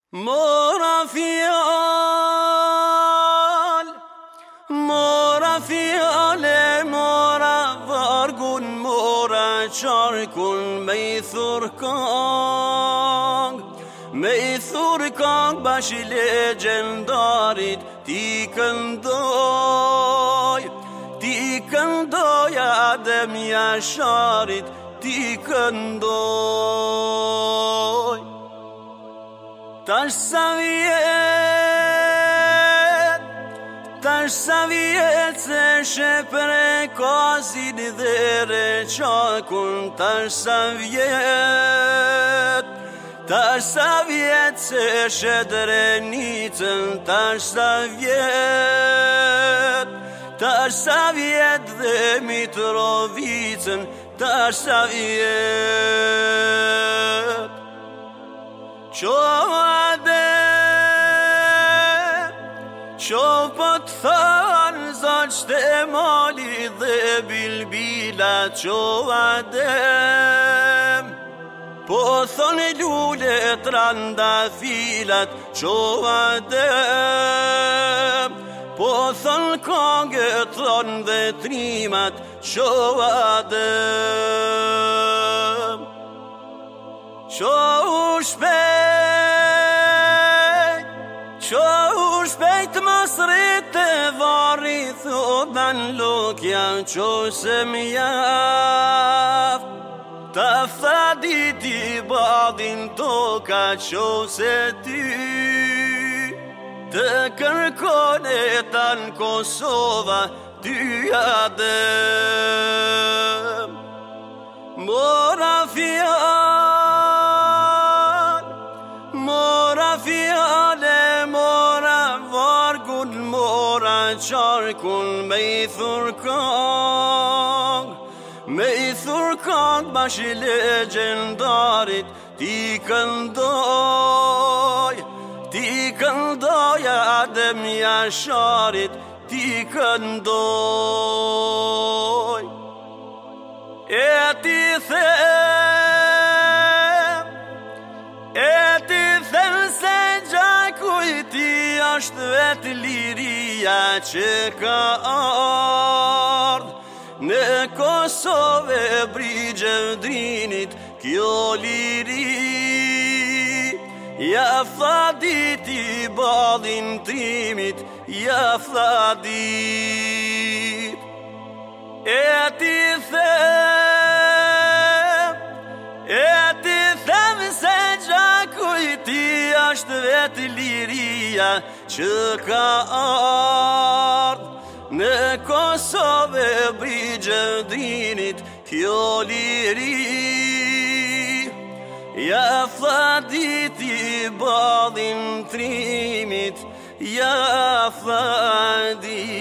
Mora fiale, mora vargun, mora qarkun me I thurkang bash legendarit ti këndoj Adem Jasharit ti këndoj. Tash sa vjet se shepre kazin dhe reqakun. Tash sa vjet se shedrenicën. Tash sa vjet dhe Mitrovicën. Tash sa vjet Qo po t'thanë zoqt e mali dhe bilbila. Qo Adem po thonë lule trandafilat. Qo Adem po thonë kongë thonë dhe trimat. Qo Adem Qo u shpejt masrit e varri thodan lokja. Qo se m'jaf ta thaditi badin toka. Qo se ty të kërkone tan Kosova. Ty Adem mora fiale, mora vargun, mora qarkun me I thurkang bash legendarit ti këndoj Adem Jasharit ti këndoj. E ti them se gjakuj ti është vetë liria që ka ardh në Kosovë Brigjevdrinit. Kjo liri ja thaditi badin trimit. Ja thadit E ti them se gjakuj ti është vetë liria që ka ardh në Kosovë Brigjevdrinit. Kjo liri ja thaditi badin trimit. Ja thadit